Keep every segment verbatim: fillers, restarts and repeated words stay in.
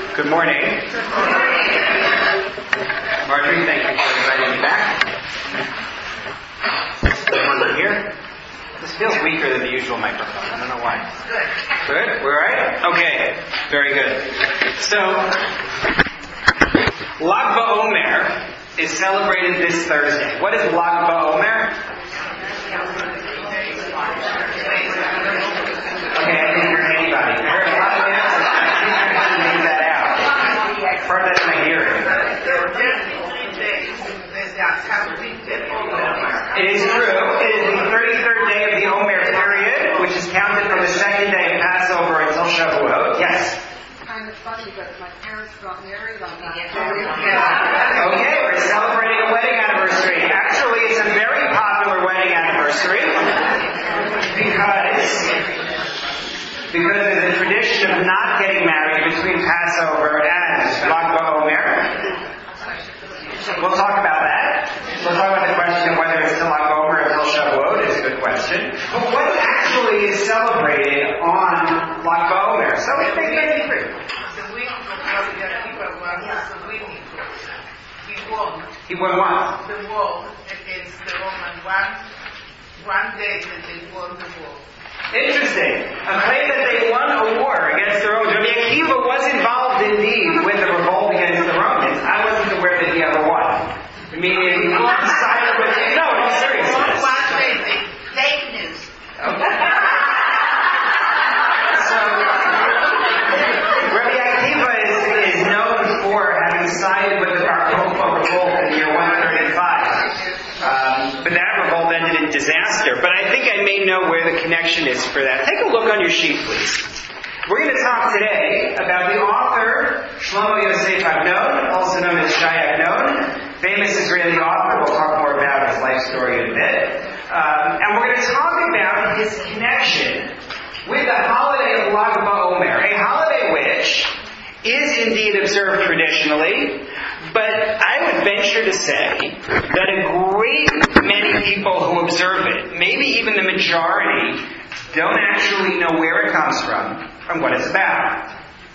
Good morning. Marjorie, thank you for inviting me back. Everyone here? This feels weaker than the usual microphone. I don't know why. Good? We're all right? Okay. Very good. So, Lag BaOmer is celebrated this Thursday. What is Lag BaOmer? Okay, I didn't hear anybody. I heard a lot of answers. I think I can leave that out. I've heard that in my hearing. It is true. It is the thirty-third day of the Omer period, which is counted from the second day of Passover until Shavuot. Yes? Kind of funny, but my parents got married on that. Okay, we're celebrating a wedding anniversary. Actually, it's a very popular wedding anniversary because because of the tradition of not getting married between Passover and Lag BaOmer. We'll talk about that. We'll talk about the question of whether it's still Lag BaOmer or until Shavuot. It's a good question. But what actually is celebrated on Lag BaOmer? So it's day thirty-three. He won. He won what? The war against the Roman. One, one day that they won the war. Interesting. A claim that they won a war against the Romans. Rabbi Akiva was involved indeed with the revolt against the Romans. I wasn't aware that he ever won. I mean, he sided with... No, I'm serious. One crazy. Fake news. Okay. So, Rabbi Akiva is, is known for having sided with the Bar Kokhba revolt in the year one thirty-five. Um, but that revolt ended in disaster. But I think I may know where the connection is for that. Take a look on your sheet, please. We're going to talk today about the author, Shlomo Yosef Agnon, also known as Shai Agnon, famous Israeli author. We'll talk more about his life story in a bit. Um, and we're going to talk about his connection with the holiday of Lag BaOmer, a holiday which is indeed observed traditionally, but I would venture to say that a great many people who observe it, maybe even the majority, don't actually know where it comes from and what it's about.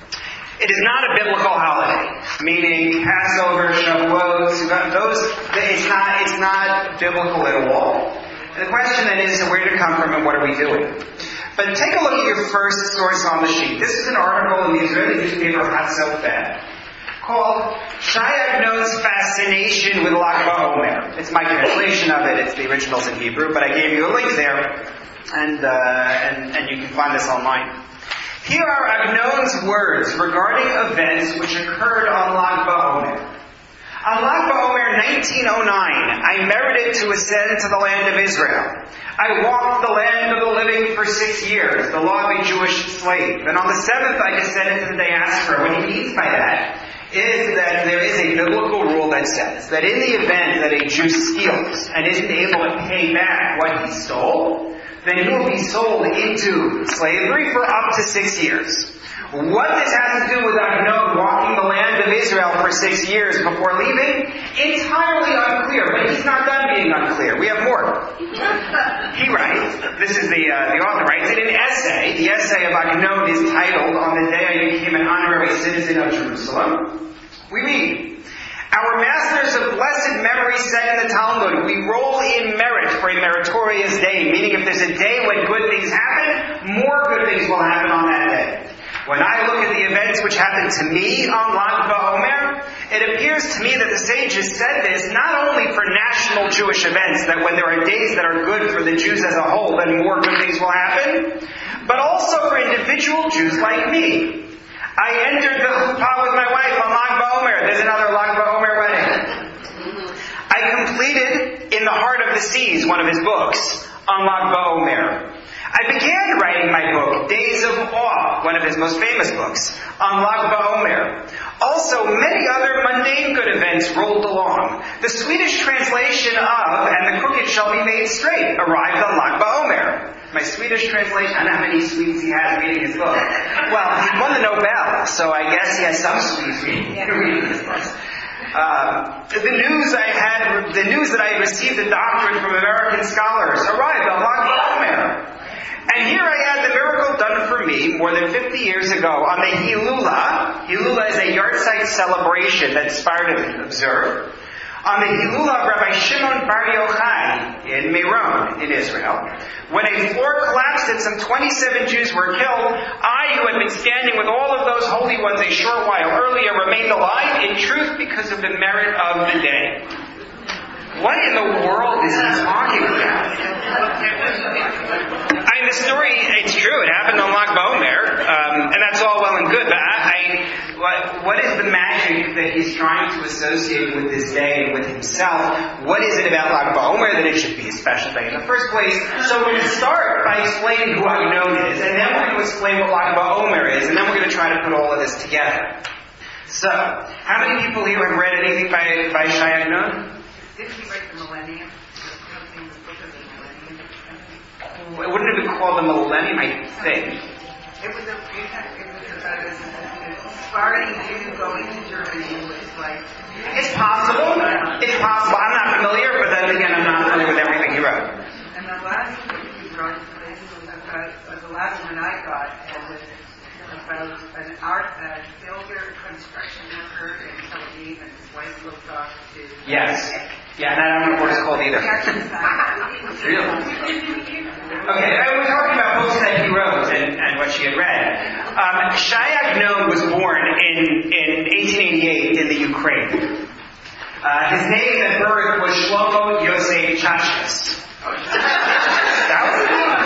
It is not a biblical holiday, meaning Passover, Shavuot, those, it's not, it's not biblical at all. And the question then is, where did it come from and what are we doing? But take a look at your first source on the sheet. This is an article in the Israeli newspaper Hatzot called Shai Agnon's Fascination with Lag BaOmer. It's my translation of it. It's the original's in Hebrew, but I gave you a link there, and uh, and, and you can find this online. Here are Agnon's words regarding events which occurred on Lag BaOmer. On Lag BaOmer nineteen oh nine, I merited to ascend to the land of Israel. I walked the land of the living for six years, the law of a Jewish slave. And on the seventh I descended to the diaspora. What he means by that is that there is a biblical rule that says that in the event that a Jew steals and isn't able to pay back what he stole, then he will be sold into slavery for up to six years. What this has to do with Agnon walking the land of Israel for six years before leaving, entirely unclear. But he's not done being unclear. We have more. He writes, this is the uh, the author writes, in an essay, the essay of Agnon is titled, On the Day I Became an Honorary Citizen of Jerusalem. We read, Our masters of blessed memory said in the Talmud, we roll in merit for a meritorious day, meaning if there's a day when good things happen, more good things will happen on that day. When I look at the events which happened to me on Lag BaOmer, it appears to me that the sages said this not only for national Jewish events, that when there are days that are good for the Jews as a whole, then more good things will happen, but also for individual Jews like me. I entered the chuppah with my wife on Lag BaOmer. There's another Lag BaOmer wedding. I completed In the Heart of the Seas, one of his books, on Lag BaOmer. I began writing my book, Days of Awe, one of his most famous books, on Lag BaOmer. Also, many other mundane good events rolled along. The Swedish translation of And the Crooked Shall Be Made Straight arrived on Lag BaOmer. My Swedish translation, I don't know how many Swedes he has reading his book. Well, he won the Nobel, so I guess he has some Swedes reading, reading his books. Uh, the news I had, the news that I had received a doctorate from American scholars arrived on Lag BaOmer. And here I had the miracle done for me more than fifty years ago on the Hilula. Hilula is a Yortzeit celebration that inspired him to observe. On the Hilul of Rabbi Shimon Bar Yochai in Meron, in Israel, when a floor collapsed and some twenty-seven Jews were killed, I, who had been standing with all of those holy ones a short while earlier, remained alive in truth because of the merit of the day. What in the world is he talking about? I mean, the story, it's true, it happened on Lag BaOmer, um, and that's all well and good, but I, I what, what is the magic that he's trying to associate with this day and with himself? What is it about Lag BaOmer that it should be a special day in the first place? So we're going to start by explaining who Agnon is, and then we're going to explain what Lag BaOmer is, and then we're going to try to put all of this together. So, how many people here have read anything by, by Shai Agnon? Didn't he write the Millennium? The book of the Millennium? Wouldn't it be called the Millennium, I think? It was a, it was about a, a Sephardi Jew going to Germany and was like... It's possible. It's possible. I'm not familiar, but then again, I'm not familiar with everything he wrote. And the last book he wrote was about, uh, the last one I got, and was about an art, uh, builder, construction worker in Tel Aviv, and his wife looked off to... Yes. Yeah, and I don't know what it's called either. Really? Okay, we're talking about books that he wrote and, and what she had read. Um, Shai Agnon was born in, in eighteen eighty-eight in the Ukraine. Uh, his name at birth was Shlomo Yosef Chashkas. That was the name.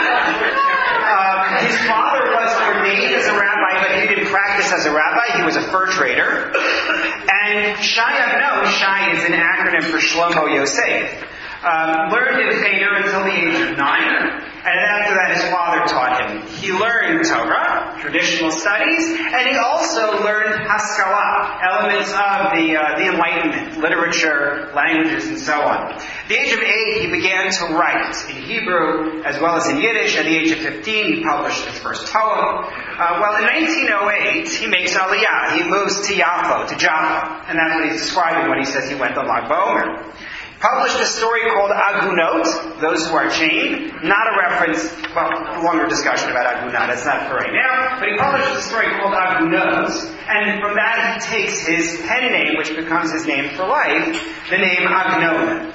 Um, his father was ordained as a rabbi, but he didn't practice as a rabbi. He was a fur trader. And Shai Agnon, Shai is an acronym for Shlomo Yosef, um, learned in Cheder until the age of nine, and after that his father taught him. He learned Torah, traditional studies, and he also learned Haskalah, elements of the uh, the Enlightenment, literature, languages, and so on. At the age of eight, he began to write in Hebrew as well as in Yiddish. At the age of fifteen, he published his first poem. Uh, well, in nineteen oh eight, he makes Aliyah. He moves to Yaffo, to Jaffa, and that's what he's describing when he says he went to Lag BaOmer. Published a story called Agunot, those who are chained. Not a reference, well, a longer discussion about Agunot, that's not for right now. But he published a story called Agunot, and from that he takes his pen name, which becomes his name for life, the name Agnon.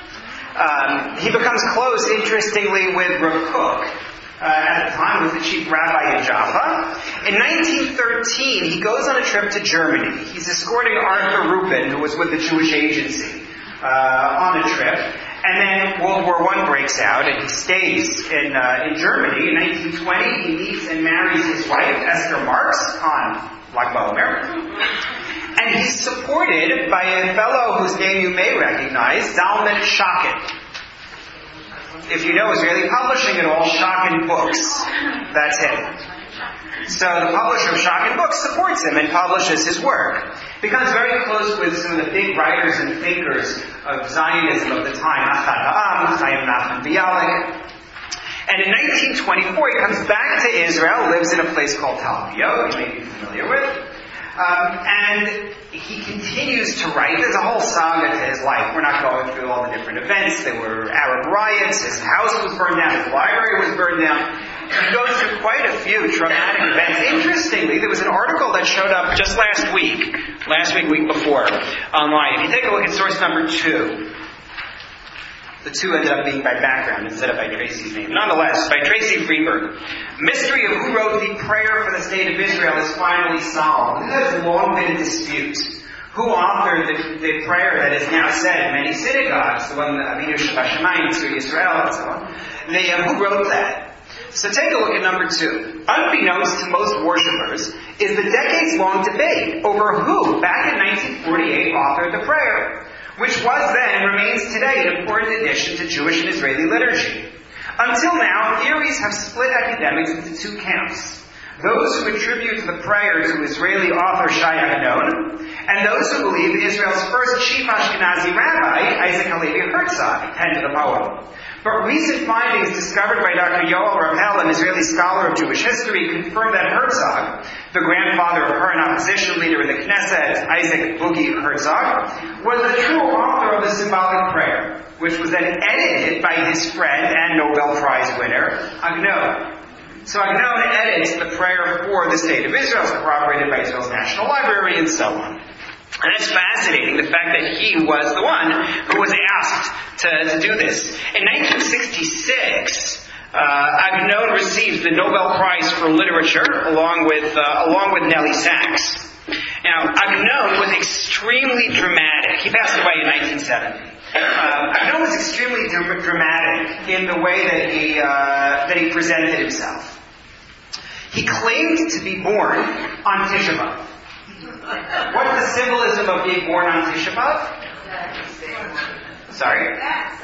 Um, he becomes close, interestingly, with Rav Kook. Uh, at the time, was the chief rabbi in Jaffa. In nineteen thirteen, he goes on a trip to Germany. He's escorting Arthur Rupin, who was with the Jewish Agency. Uh, on a trip, and then World War One breaks out, and he stays in uh, in Germany. In nineteen twenty, he meets and marries his wife, Esther Marx, on Lag BaOmer, and he's supported by a fellow whose name you may recognize, Zalman Schaken. If you know Israeli publishing at all, Schaken Books, that's him. So the publisher of Schaken Books supports him and publishes his work. Becomes very close with some of the big writers and thinkers of Zionism of the time, Achad Ha'am, Chaim Nachman Bialik. And in nineteen twenty-four, he comes back to Israel, lives in a place called Tel Aviv, you may be familiar with. Um, and he continues to write. There's a whole saga to his life. We're not going through all the different events. There were Arab riots. His house was burned down. His library was burned down. He goes through quite a few traumatic events. Interestingly, there was an article that showed up just last week, last week, week before, online. If you take a look at source number two, the two ended up being by background instead of by Tracy's name. Nonetheless, by Tracy Freeberg. Mystery of who wrote the prayer for the state of Israel is finally solved. This has long been a dispute. Who authored the, the prayer that is now said in many synagogues, the one that Avinu Shabbat to Israel and so on. They, uh, who wrote that? So take a look at number two. Unbeknownst to most worshippers is the decades-long debate over who, back in nineteen forty-eight, authored the prayer, which was then and remains today an important addition to Jewish and Israeli liturgy. Until now, theories have split academics into two camps. Those who attribute the prayer to Israeli author Shai Agnon, and those who believe Israel's first chief Ashkenazi rabbi, Isaac Halevi Herzog, penned the poem. But recent findings discovered by Doctor Yoel Rappel, an Israeli scholar of Jewish history, confirm that Herzog, the grandfather of current opposition leader in the Knesset, Isaac Boogie Herzog, was the true author of the symbolic prayer, which was then edited by his friend and Nobel Prize winner, Agnon. So Agnon edits the prayer for the state of Israel, it's corroborated by Israel's National Library, and so on. And it's fascinating, the fact that he was the one who was asked to, to do this. In nineteen sixty-six, uh, Agnon received the Nobel Prize for Literature along with, uh, along with Nellie Sachs. Now, Agnon was extremely dramatic. He passed away in nineteen seventy. Uh, Agnon was extremely dr- dramatic in the way that he, uh, that he presented himself. He claimed to be born on Tisha B'Av. What's the symbolism of being born on Tisha B'Av? Sorry?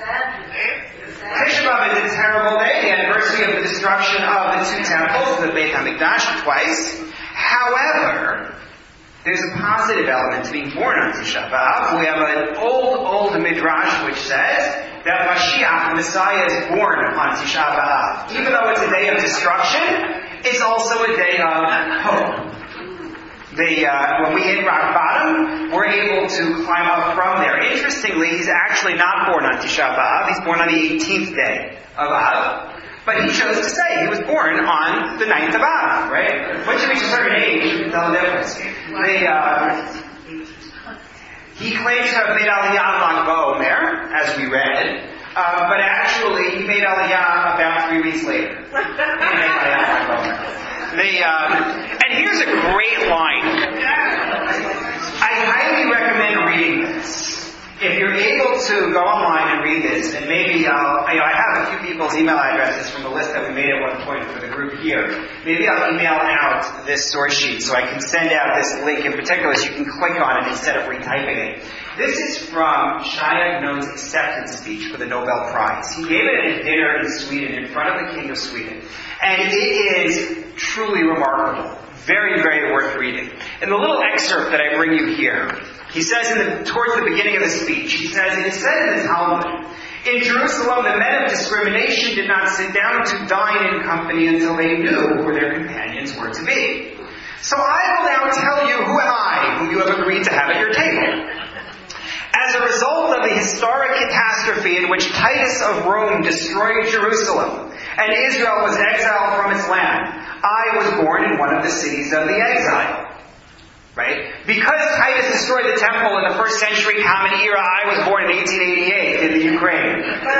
Tisha B'Av is a terrible day, the anniversary of the destruction of the two temples, the Beit HaMikdash, twice. However, there's a positive element to being born on Tisha B'Av. We have an old, old midrash which says that Mashiach, the Messiah, is born on Tisha B'Av. Even though it's a day of destruction, it's also a day of hope. The, uh, when we hit rock bottom, we're able to climb up from there. Interestingly, he's actually not born on Tisha B'Av. He's born on the eighteenth day of Av. But he chose to say he was born on the ninth of Av, right? Once you reach a certain age, you can tell the difference. The, uh, he claims to have made Aliyah Lag BaOmer, as we read, uh, but actually he made Aliyah about three weeks later. He made Aliyah Lag BaOmer. The, um, and here's a great line. I highly recommend reading this. If you're able to go online and read this, and maybe I'll, you know, I have a few people's email addresses from the list that we made at one point for the group here. Maybe I'll email out this source sheet so I can send out this link in particular so you can click on it instead of retyping it. This is from Shai Agnon's acceptance speech for the Nobel Prize. He gave it at a dinner in Sweden in front of the King of Sweden. And it is truly remarkable. Very, very worth reading. In the little excerpt that I bring you here, he says in the, towards the beginning of the speech, he says, it is said in the Talmud, in Jerusalem the men of discrimination did not sit down to dine in company until they knew who their companions were to be. So I will now tell you who am I, whom you have agreed to have at your table. As a result of the historic catastrophe in which Titus of Rome destroyed Jerusalem, and Israel was exiled from its land, I was born in one of the cities of the exile. Right? Because Titus destroyed the temple in the first century Common Era, I was born in eighteen eighty-eight in the Ukraine.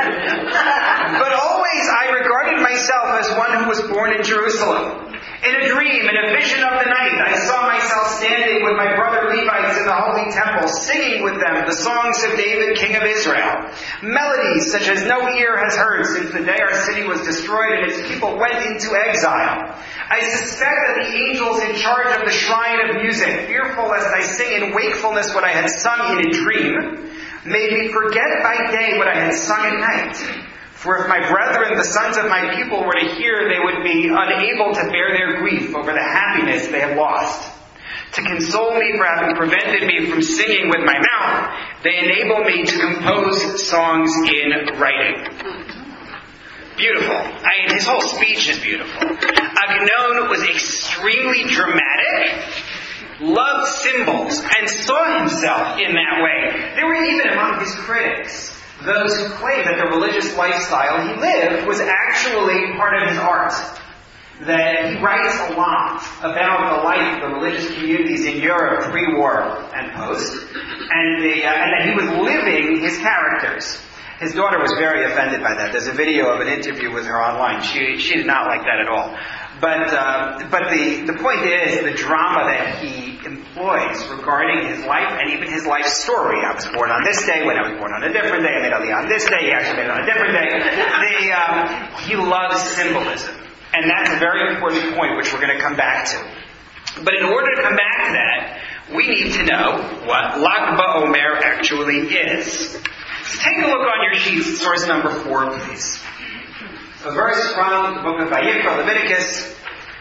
But always I regarded myself as one who was born in Jerusalem. In a dream, in a vision of the night, I saw myself standing with my brother Levites in the holy temple, singing with them the songs of David, king of Israel. Melodies such as no ear has heard since the day our city was destroyed and its people went into exile. I suspect that the angels in charge of the shrine of music, fearful lest I sing in wakefulness what I had sung in a dream, made me forget by day what I had sung at night. For if my brethren, the sons of my people, were to hear, they would be unable to bear their grief over the happiness they have lost. To console me for having prevented me from singing with my mouth, they enable me to compose songs in writing. Beautiful. I mean, his whole speech is beautiful. Agnon was extremely dramatic, loved symbols, and saw himself in that way. There were even among his critics those who claimed that the religious lifestyle he lived was actually part of his art. That he writes a lot about the life of the religious communities in Europe pre-war and post, and, the, uh, and that he was living his characters. His daughter was very offended by that. There's a video of an interview with her online. She she did not like that at all. But uh, but the, the point is the drama that he employs regarding his life and even his life story. I was born on this day, when I was born on a different day, I made Aliyah on this day, he actually made it on a different day. The, um, he loves symbolism. And that's a very important point which we're going to come back to. But in order to come back to that, we need to know what Lag BaOmer actually is. So take a look on your sheets, source number four, please. A verse from the book of Vayikra, Leviticus.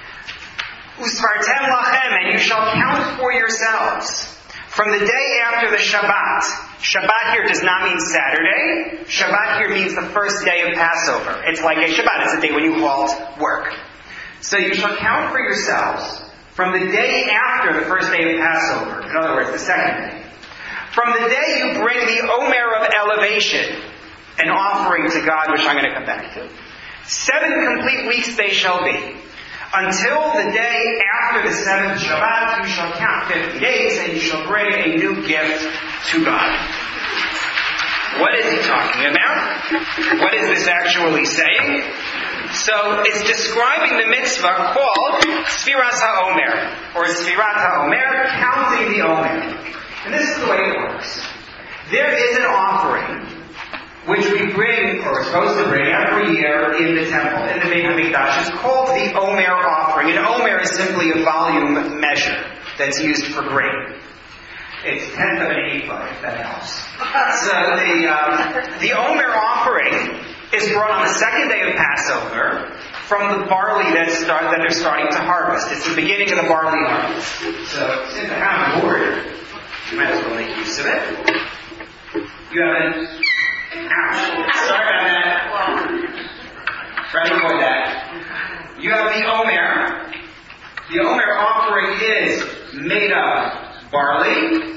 Usvartem lachem, and you shall count for yourselves from the day after the Shabbat. Shabbat here does not mean Saturday. Shabbat here means the first day of Passover. It's like a Shabbat. It's a day when you halt work. So you shall count for yourselves from the day after the first day of Passover. In other words, the second day. From the day you bring the Omer of elevation, an offering to God, which I'm going to come back to. Seven complete weeks they shall be. Until the day after the seventh Shabbat, you shall count fifty days, and you shall bring a new gift to God. What is he talking about? What is this actually saying? So it's describing the mitzvah called Sfiras HaOmer, or Sfirat HaOmer, counting the Omer. And this is the way it works. There is an offering which we bring, or are supposed to bring every year in the temple, in the Beit HaMikdash. It's called the Omer offering. An Omer is simply a volume measure that's used for grain. It's a tenth of an ephah, if that helps. So the um, the Omer offering is brought on the second day of Passover from the barley that start that they're starting to harvest. It's the beginning of the barley harvest. So since I have a board, you might as well make use of it. You have an ouch. Sorry about that. Try to avoid that. You have the Omer. The Omer offering is made of barley,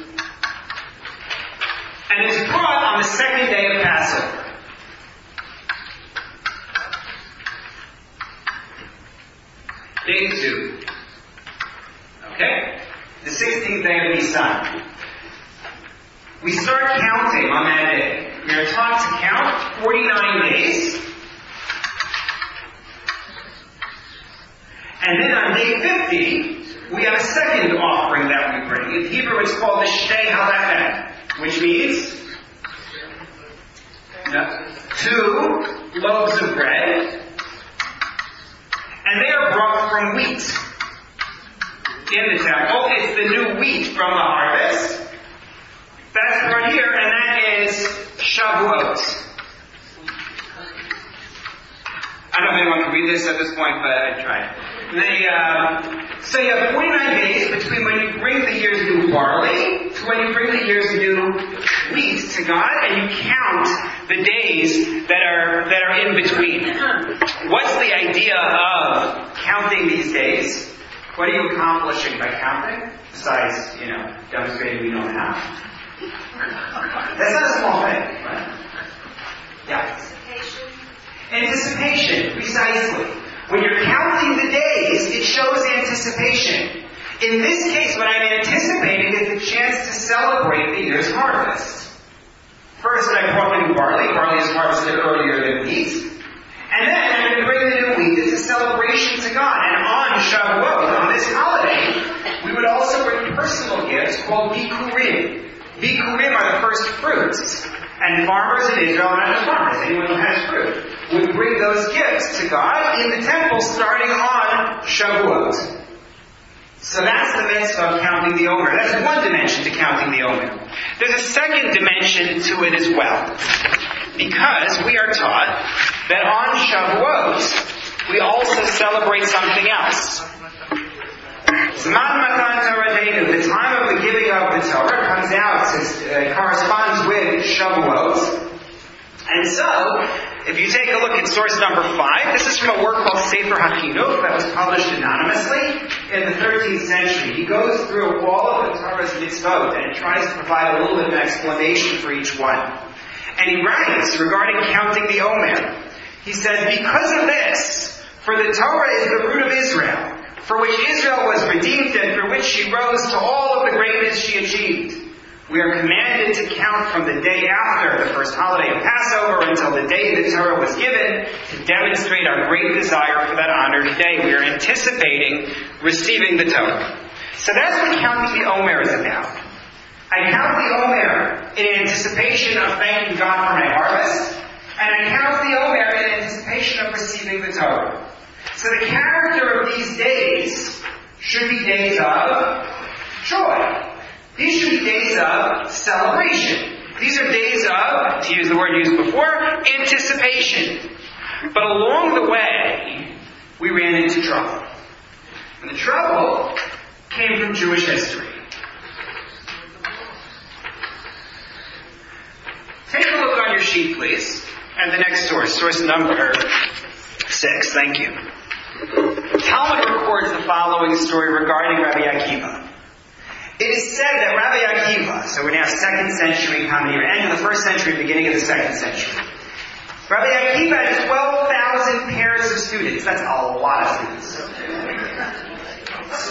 and it's brought on the second day of Passover. Day two. Okay? The sixteenth day of Nisan. We start counting on that day. We are taught to count forty-nine days. And then on day fifty, we have a second offering that we bring. In Hebrew, it's called the Shtei HaLechem, which means uh, two loaves of bread, and they are brought from wheat in the temple. It's the new wheat from the harvest. That's right here, and that is Shavuot. I don't know if anyone can read this at this point, but I tried. They, uh, so you have forty-nine days between when you bring the year's new barley to when you bring the year's new wheat to God, and you count the days that are that are in between. What's the idea of counting these days? What are you accomplishing by counting? Besides, you know, demonstrating we know how. That's not a small thing, right? Yeah. Anticipation. Anticipation, precisely. When you're counting the days, it shows anticipation. In this case, what I'm anticipating is the chance to celebrate the year's harvest. First, I brought the new barley. Barley is harvested earlier than wheat. And then I'm going to bring the new wheat. It's a celebration to God. And on Shavuot, on this holiday, we would also bring personal gifts called Bikurim. Bikurim are the first fruits. And farmers in Israel, not just farmers, anyone who has fruit, would bring those gifts to God in the temple starting on Shavuot. So that's the mitzvah of counting the Omer. That's one dimension to counting the Omer. There's a second dimension to it as well. Because we are taught that on Shavuot, we also celebrate something else. Zman Matan Torah, the time of the giving of the Torah, comes out, uh, corresponds with Shavuot. And so, if you take a look at source number five, this is from a work called Sefer HaChinuch that was published anonymously in the thirteenth century. He goes through all of the Torah's mitzvot and tries to provide a little bit of an explanation for each one. And he writes regarding counting the Omer. He says, because of this, for the Torah is the root of Israel, for which Israel was redeemed and through which she rose to all of the greatness she achieved. We are commanded to count from the day after the first holiday of Passover until the day the Torah was given to demonstrate our great desire for that honored day. We are anticipating receiving the Torah. So that's what counting the Omer is about. I count the Omer in anticipation of thanking God for my harvest, and I count the Omer in anticipation of receiving the Torah. So the character of these days should be days of joy. These should be days of celebration. These are days of, to use the word used before, anticipation. But along the way, we ran into trouble. And the trouble came from Jewish history. Take a look on your sheet, please, at the next source, source number six. Thank you. Talmud records the following story regarding Rabbi Akiva. It is said that Rabbi Akiva, so we're now second century, how many, end of the first century, beginning of the second century. Rabbi Akiva had twelve thousand pairs of students. That's a lot of students.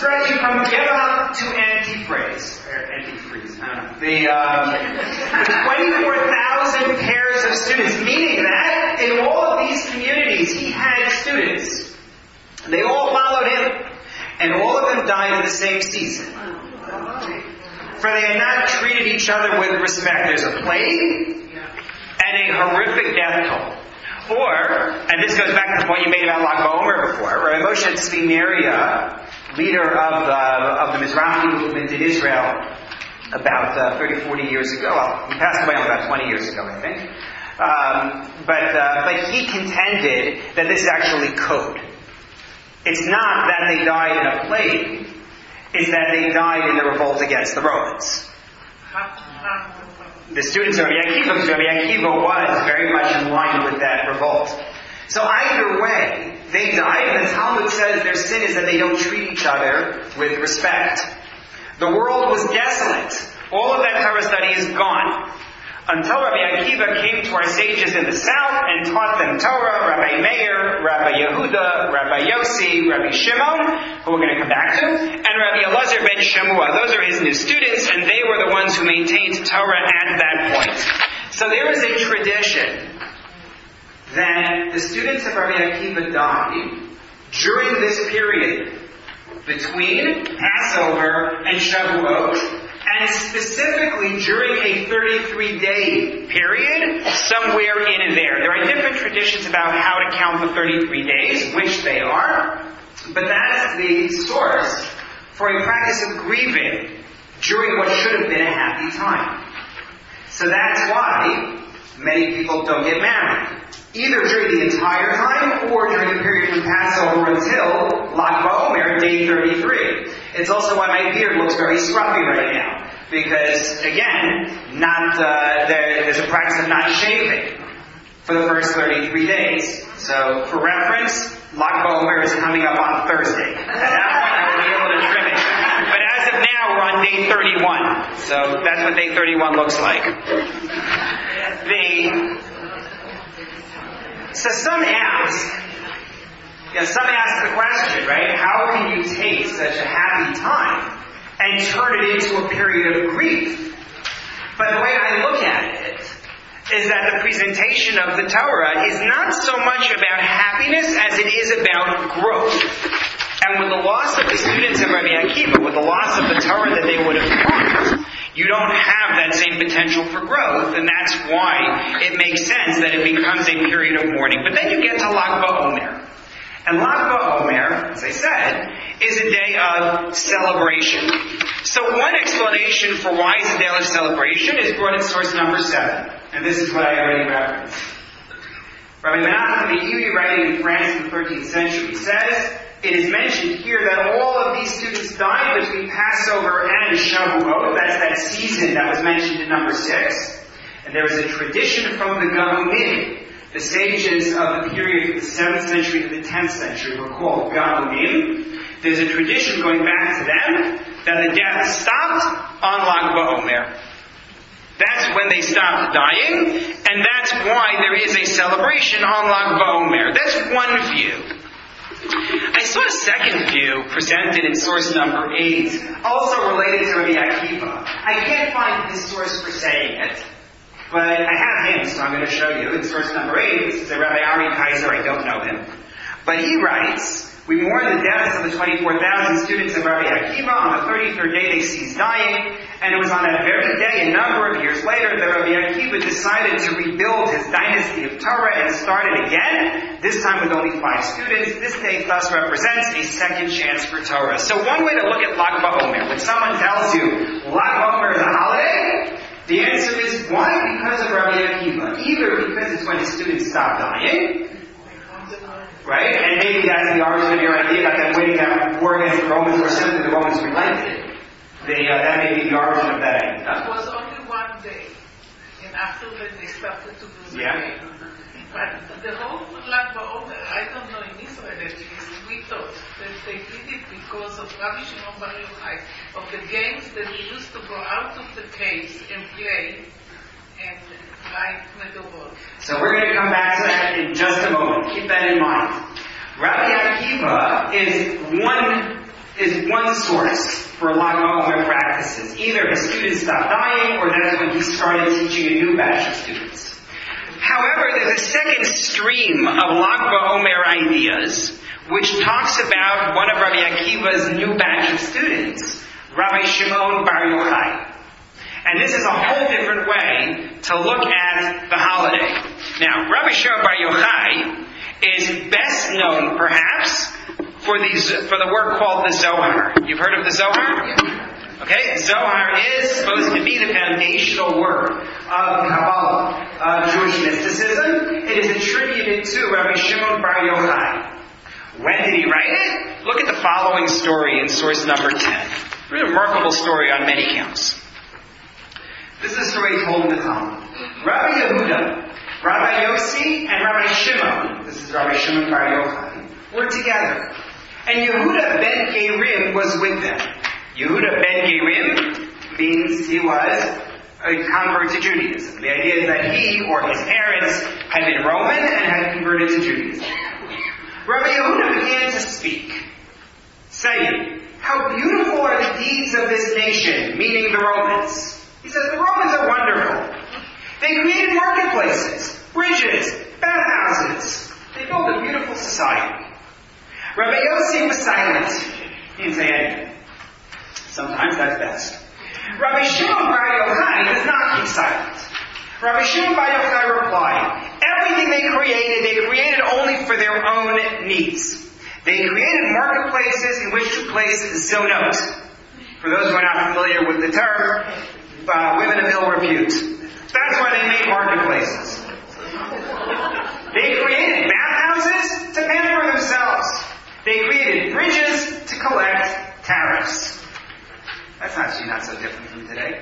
stretching from Gebal to Antifreeze, or Antifreeze, I don't know, the um, twenty-four thousand pairs of students, meaning that in all of these communities he had students. They all followed him, and all of them died in the same season. For they had not treated each other with respect. There's a plague and a horrific death toll. Or, and this goes back to the point you made about Lag BaOmer before, where Moshe Tzvi Neria, leader of the, of the Mizrahi movement in Israel, about uh, thirty, forty years ago, well, he passed away about twenty years ago, I think, um, but, uh, but he contended that this is actually code. It's not that they died in a plague, it's that they died in the revolt against the Romans. The students of Rabbi Akiva, because Rabbi Akiva was very much in line with that revolt. So either way, they died, and the Talmud says their sin is that they don't treat each other with respect. The world was desolate. All of that Torah study is gone. Until Rabbi Akiva came to our sages in the south and taught them Torah, Rabbi Meir, Rabbi Yehuda, Rabbi Yossi, Rabbi Shimon, who we're going to come back to, and Rabbi Elazar ben Shemua. Those are his new students, and they were the ones who maintained Torah at that point. So there is a tradition that the students of Rabbi Akiva died during this period between Passover and Shavuot, and specifically during a thirty-three day period, somewhere in and there. There are different traditions about how to count the thirty-three days, which they are, but that's the source for a practice of grieving during what should have been a happy time. So that's why many people don't get married, either during the entire time or during the period from Passover until Lag BaOmer, day thirty-three. It's also why my beard looks very scruffy right now, because, again, not uh, there, there's a practice of not shaving for the first thirty-three days. So, for reference, Lag BaOmer is coming up on Thursday. At that point, I will be able to trim it. But as of now, we're on day thirty-one. So, that's what day thirty-one looks like. The... So some ask, you know, some ask the question, right? How can you take such a happy time and turn it into a period of grief? But the way I look at it is that the presentation of the Torah is not so much about happiness as it is about growth. And with the loss of the students of Rabbi Akiva, with the loss of the Torah that they would have taught, you don't have that same potential for growth, and that's why it makes sense that it becomes a period of mourning. But then you get to Lag BaOmer. And Lag BaOmer, as I said, is a day of celebration. So one explanation for why it's a day of celebration is brought in source number seven. And this is what I already referenced. Rabbi Menachem Meiri, writing in France in the thirteenth century, says, it is mentioned here that all of these students died between Passover and Shavuot. That's that season that was mentioned in number six. And there is a tradition from the Gaonim. The sages of the period from the seventh century to the tenth century were called Gaonim. There's a tradition going back to them that the death stopped on Lag BaOmer. That's when they stopped dying, and that's why there is a celebration on Lag BaOmer. That's one view. I saw a second view presented in source number eight, also related to Rabbi Akiva. I can't find his source for saying it, but I have him, so I'm going to show you. In source number eight, this is a Rabbi Ari Kaiser, I don't know him. But he writes, we mourn the deaths of the twenty-four thousand students of Rabbi Akiva. On the thirty-third day they ceased dying, and it was on that very day, a number of years later, that Rabbi Akiva decided to rebuild his dynasty of Torah and start it again, this time with only five students. This day thus represents a second chance for Torah. So one way to look at Lag BaOmer, when someone tells you Lag BaOmer is a holiday, the answer is, why? Because of Rabbi Akiva. Either because it's when his students stop dying, right? And maybe that's the origin of your idea about them winning that war against the Romans, or simply the Romans relented. They, uh, that may be the origin of that idea. It was only one day, and after that they started to do the yeah. game. But the whole Lag BaOmer, I don't know in Israel at least, we thought that they did it because of Rabbi Shimon Bar Yochai, of the games that we used to go out of the caves and play and light medorot. So we're going to come back to that in just a moment. Keep that in mind. Rabbi Akiva is one is one source for Lag BaOmer practices. Either his students stopped dying, or that's when he started teaching a new batch of students. However, there's a second stream of Lag BaOmer ideas, which talks about one of Rabbi Akiva's new batch of students, Rabbi Shimon Bar Yochai. And this is a whole different way to look at the holiday. Now, Rabbi Shimon Bar Yochai is best known, perhaps, for, these, for the work called the Zohar. You've heard of the Zohar? Okay, Zohar is supposed to be the foundational work of Kabbalah, of Jewish mysticism. It is attributed to Rabbi Shimon Bar Yochai. When did he write it? Look at the following story in source number ten. A really remarkable story on many counts. This is a story told in the Talmud. Rabbi Yehuda, Rabbi Yossi, and Rabbi Shimon, this is Rabbi Shimon Bar Yochai, were together. And Yehuda ben Gerim was with them. Yehuda ben Gerim means he was a convert to Judaism. The idea is that he or his parents had been Roman and had converted to Judaism. Rabbi Yehuda began to speak, saying, "How beautiful are the deeds of this nation," meaning the Romans. He says, the Romans are wonderful. They created marketplaces, bridges, bathhouses. They built a beautiful society. Rabbi Yossi was silent. He didn't say anything. Sometimes that's best. Rabbi Shimon Bar Yochai does not keep silent. Rabbi Shimon Bar Yochai replied, everything they created, they created only for their own needs. They created marketplaces in which to place zonot. For those who are not familiar with the term, uh, women of ill repute. That's why they made marketplaces. They created bathhouses to pamper themselves. They created bridges to collect tariffs. That's actually not so different from today.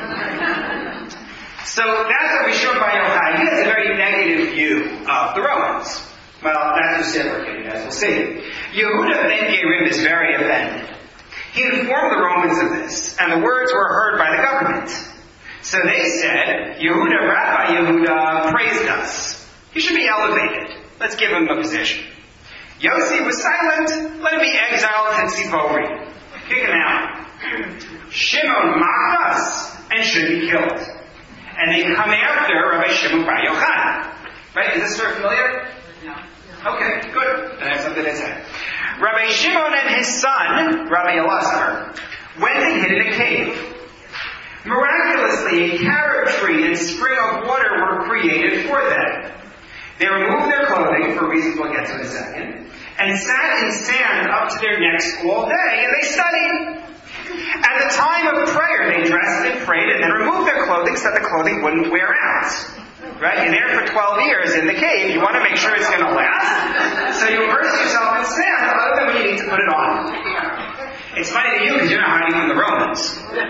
So that's Rabbi Shimon Bar Yochai. He has a very negative view of the Romans. Well, that's reciprocated, as we'll see. Yehuda ben Gerim is very offended. He informed the Romans of this, and the words were heard by the government. So they said, Yehuda, Rabbi Yehuda praised us. He should be elevated. Let's give him a position. Yossi was silent. Let him be exiled to Tzipori. Kick him out. Shimon mocked us and should be killed. And they come after Rabbi Shimon Bar Yochai. Right? Is this story familiar? No. Okay, good. Then I have something to say. Rabbi Shimon and his son, Rabbi Elazar, went and hid in a cave. Miraculously, a carob tree and spring of water were created for them. They removed their clothing, for reasons we'll get to in a second, and sat in sand up to their necks all day, and they studied. At the time of prayer, they dressed and prayed, and then removed their clothing so that the clothing wouldn't wear out. Right? You're there for twelve years in the cave. You want to make sure it's going to last. So you immerse yourself in sand other than when you need to put it on. It's funny to you because you're not hiding from the Romans.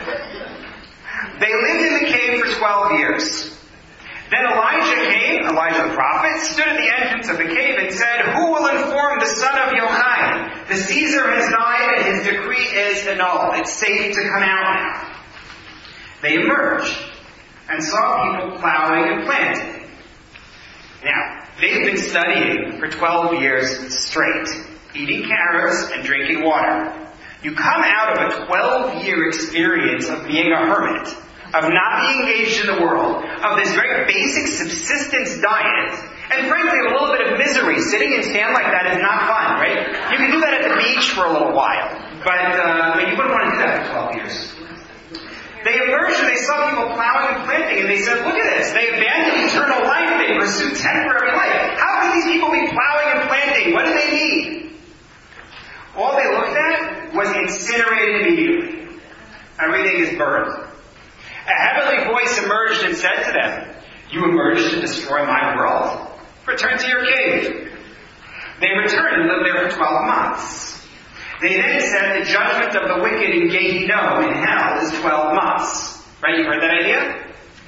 They lived in the cave for twelve years. Then Elijah came, Elijah the prophet, stood at the entrance of the cave and said, who will inform the son of Yochai? The Caesar has died and his decree is annulled. It's safe to come out now. They emerged and saw people plowing and planting. Now, they've been studying for twelve years straight, eating carrots and drinking water. You come out of a twelve-year experience of being a hermit, of not being engaged in the world, of this very basic subsistence diet, and frankly a little bit of misery. Sitting in sand like that is not fun, right? You can do that at the beach for a little while, but, uh, but you wouldn't want to do that for twelve years. They emerged and they saw people plowing and planting, and they said, look at this. They abandoned eternal life. They pursued temporary life. How can these people be plowing and planting? What do they need? All they looked at was incinerated immediately. Everything is burned. A heavenly voice emerged and said to them, you emerged to destroy my world? Return to your cave. They returned and lived there for twelve months. They then said the judgment of the wicked in Gehinnom, in hell, is twelve months. Right? You've heard that idea?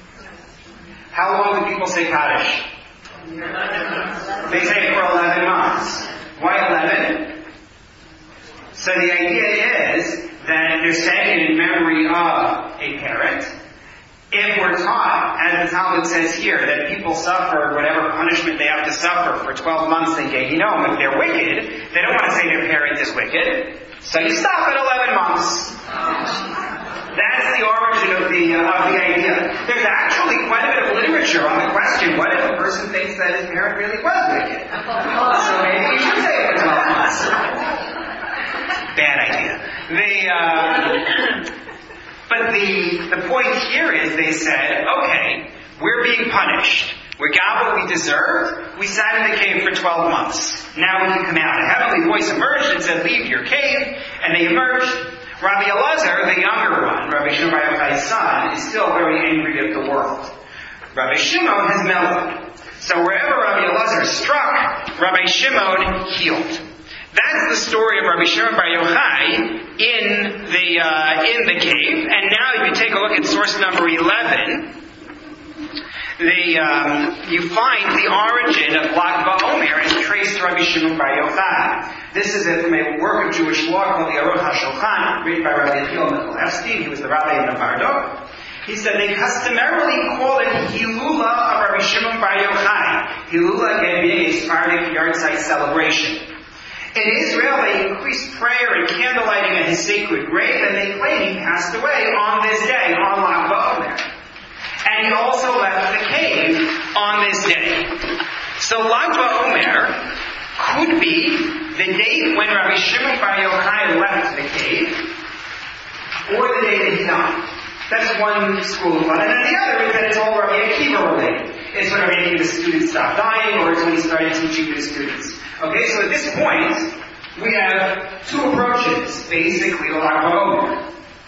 How long do people say Kaddish? They say it for eleven months. Why eleven? So the idea is that they're saying it in memory of a parent. If we're taught, as the Talmud says here, that people suffer whatever punishment they have to suffer for twelve months in Gehinnom, if they're wicked, they don't want to say their parent is wicked. So you stop at eleven months. That's the origin of the uh, of the idea. There's actually quite a bit of literature on the question: what if a person thinks that his parent really was wicked? So maybe you should say it for twelve months. Bad idea. The uh, but the the point here is they said, okay, we're being punished. We got what we deserved. We sat in the cave for twelve months. Now we can come out. A heavenly voice emerged and said, leave your cave. And they emerged. Rabbi Elazar, the younger one, Rabbi Shimon Bar Yochai's son, is still very angry at the world. Rabbi Shimon has mellowed. So wherever Rabbi Elazar struck, Rabbi Shimon healed. That's the story of Rabbi Shimon Bar Yochai in the uh, in the cave. And now if you take a look at source number eleven, The, um, you find the origin of Lag BaOmer is traced to Rabbi Shimon Bar Yochai. This is from a work of Jewish law called the Aruch HaShulchan, written by Rabbi Yechiel Michalevsky. He was the rabbi of Novardo. He said they customarily call it Hilula of Rabbi Shimon Bar Yochai. Hilula again being a Sephardic yahrzeit celebration. In Israel, they increased prayer and candlelighting at his sacred grave, and they claim he passed away on this day, on Lag BaOmer. And he also left the cave on this day. So Lag BaOmer could be the date when Rabbi Shimon Bar Yochai left the cave, or the day that he died. That's one school of thought. And then the other is that it's all Rabbi Akiva related. It's when Rabbi Akiva's students stopped dying, or it's when he started teaching to the students. Okay, so at this point, we have two approaches, basically, to Lag BaOmer.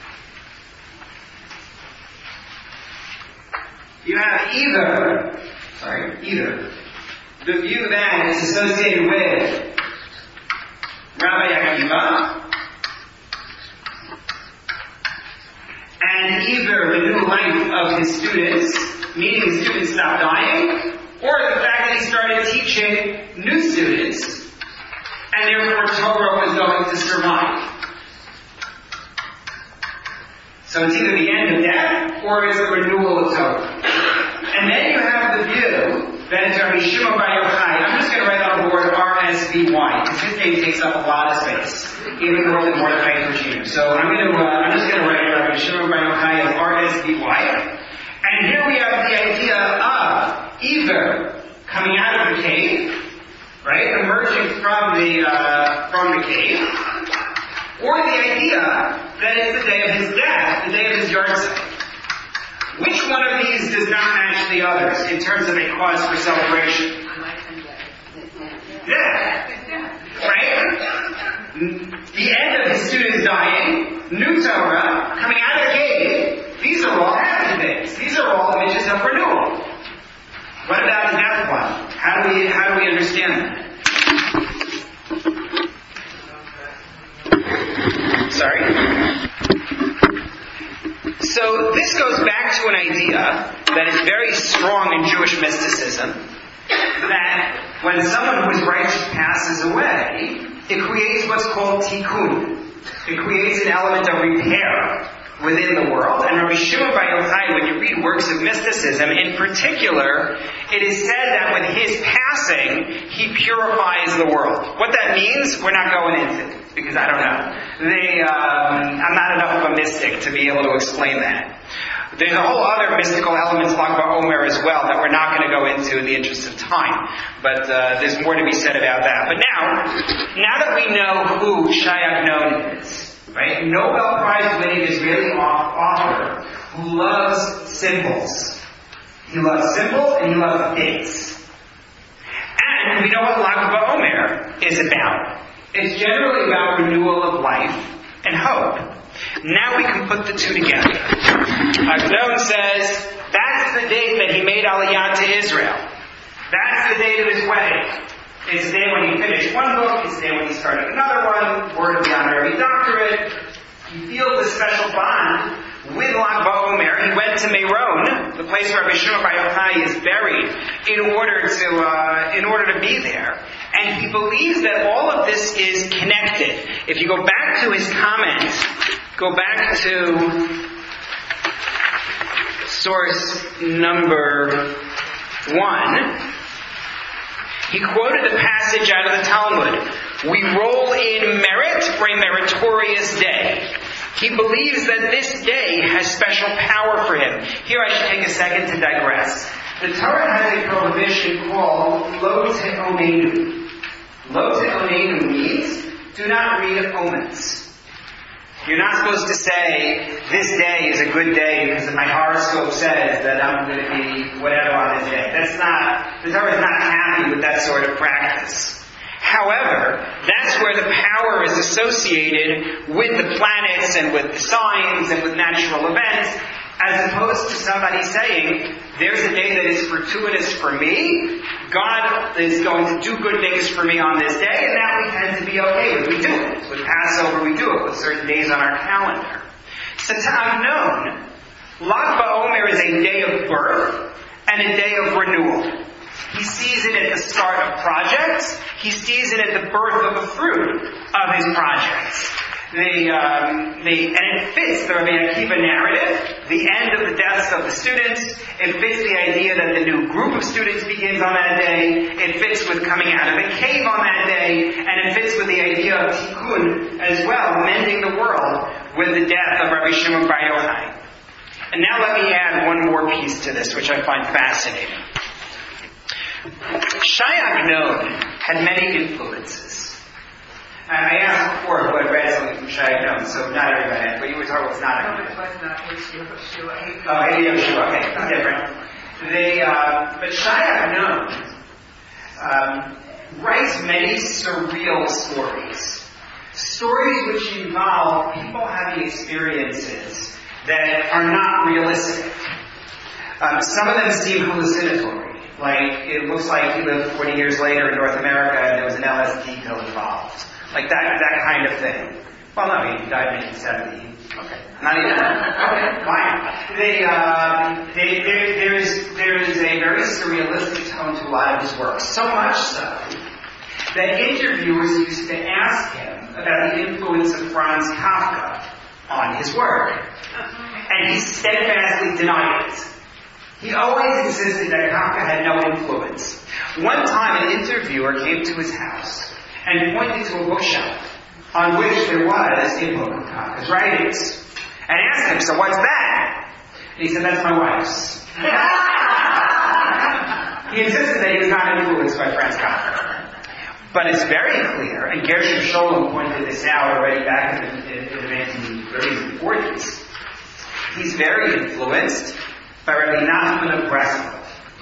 You have either, sorry, either the view that is associated with Rabbi Akiva, and either the new life of his students, meaning his students stopped dying, or the fact that he started teaching new students, and therefore Torah was going to survive. So it's either the end of death, or it's the renewal of Torah. And then you have the view that it's Rabbi Shimon Bar Yochai. I'm just going to write on the board R S V Y, because his name takes up a lot of space, even more than Mordechai Kushner. So I'm going to, uh, I'm just going to write Rabbi Shimon Bar Yochai as R S V Y. And here we have the idea of either coming out of the cave, right, emerging from the uh, from the cave, or the idea that it's the day of his death, the day of his yahrzeit. Which one of these does not match the others in terms of a cause for celebration? Death. Right? The end of his students dying, new Torah, coming out of the cave, these are all happy things. These are all images of renewal. What about the death one? How do we, how do we understand that? Sorry? So this goes back to an idea that is very strong in Jewish mysticism, that when someone who is righteous passes away, it creates what's called tikkun. It creates an element of repair within the world. And Rabbi Shimon Bar Yochai, when you read works of mysticism, in particular, it is said that with his passing, he purifies the world. What that means, we're not going into, because I don't know. They, um, I'm not enough of a mystic to be able to explain that. There's a whole other mystical element to Lag BaOmer as well that we're not going to go into in the interest of time. But uh, there's more to be said about that. But now, now that we know who Shai Agnon is, right? Nobel Prize winning Israeli author who loves symbols. He loves symbols and he loves dates. And we know what Lag BaOmer is about. It's generally about renewal of life and hope. Now we can put the two together. Agnon says, that's the date that he made Aliyah to Israel. That's the date of his wedding. It's the day when he finished one book, it's the day when he started another one, word of the honorary doctorate. He feels a special bond with Lag BaOmer. He went to Meron, the place where Rabbi Shimon Bar Yochai is buried, in order to uh, in order to be there. And he believes that all of this is connected. If you go back to his comments, go back to source number one, he quoted a passage out of the Talmud We roll in merit for a meritorious day. He believes that this day has special power for him. Here I should take a second to digress. The Torah has a prohibition called lo te'onenu. Lo te'onenu means do not read omens. You're not supposed to say, this day is a good day because my horoscope says that I'm going to be whatever on this day. That's not, the Torah is not happy with that sort of practice. However, that's where the power is associated with the planets and with the signs and with natural events, as opposed to somebody saying, there's a day that is fortuitous for me, God is going to do good things for me on this day, and that we tend to be okay with. We do it. With Passover, we do it with certain days on our calendar. So to Agnon, Lag BaOmer is a day of birth and a day of renewal. He sees it at the start of projects. He sees it at the birth of the fruit of his projects. The, um, the, and it fits the Rabbi Akiva narrative, the end of the deaths of the students. It fits the idea that the new group of students begins on that day. It fits with coming out of a cave on that day. And it fits with the idea of tikkun as well, mending the world with the death of Rabbi Shimon Bar Yochai. And now let me add one more piece to this, which I find fascinating. Shai Agnon had many influences. I asked before who had read something from Shai Agnon, so not everybody, but you were talking about it's not Agnon. No, it was not Yeshua. Oh, Eddie Yeshua, okay, it's different. They, uh, but Shai Agnon um, writes many surreal stories. Stories which involve people having experiences that are not realistic. Um, some of them seem hallucinatory. Like, it looks like he lived forty years later in North America and there was an L S D pill involved. Like that that kind of thing. Well, no, he died in nineteen seventy. Okay. Not even. Okay, fine. They, um, they, there, there, is, there is a very surrealistic tone to a lot of his work. So much so that interviewers used to ask him about the influence of Franz Kafka on his work. And he steadfastly denied it. He always insisted that Kafka had no influence. One time an interviewer came to his house and pointed to a bookshelf on which there was a book of Kafka's writings. And asked him, so what's that? And he said, that's my wife's. He insisted that he was not influenced by Franz Kafka. But it's very clear, and Gershom Scholem pointed this out already back in the, in the nineteen thirties and forties, he's very influenced by Rabbi Nachman of Breslov.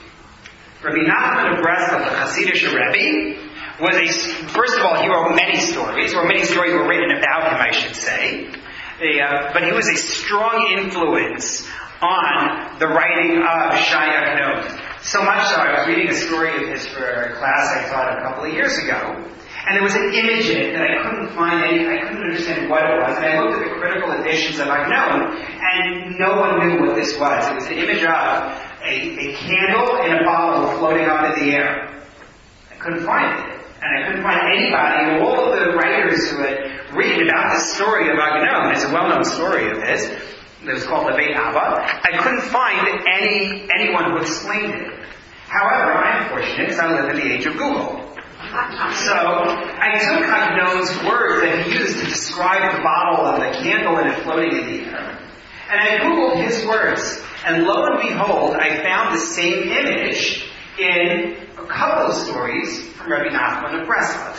Rabbi Nachman of Breslov, the Hasidic Rebbe, was a, first of all, he wrote many stories, or many stories were written about him, I should say. They, uh, but he was a strong influence on the writing of Shai Agnon. So much so, I was reading a story of his for a class I taught a couple of years ago, and there was an image in it that I couldn't find any, I couldn't understand what it was, and I looked at the critical editions of Agnon, and no one knew what this was. It was an image of a, a candle in a bottle floating up in the air. I couldn't find it. And I couldn't find anybody, and all of the writers who had written about the story of Agnon, it's a well-known story of his, it was called the Beit Abba, I couldn't find any anyone who explained it. However, I'm fortunate because I live in the age of Google. So, I took Agnon's words that he used to describe the bottle of the candle and it floating in the air, and I Googled his words, and lo and behold, I found the same image in a couple of stories from Rabbi Nachman of Breslov.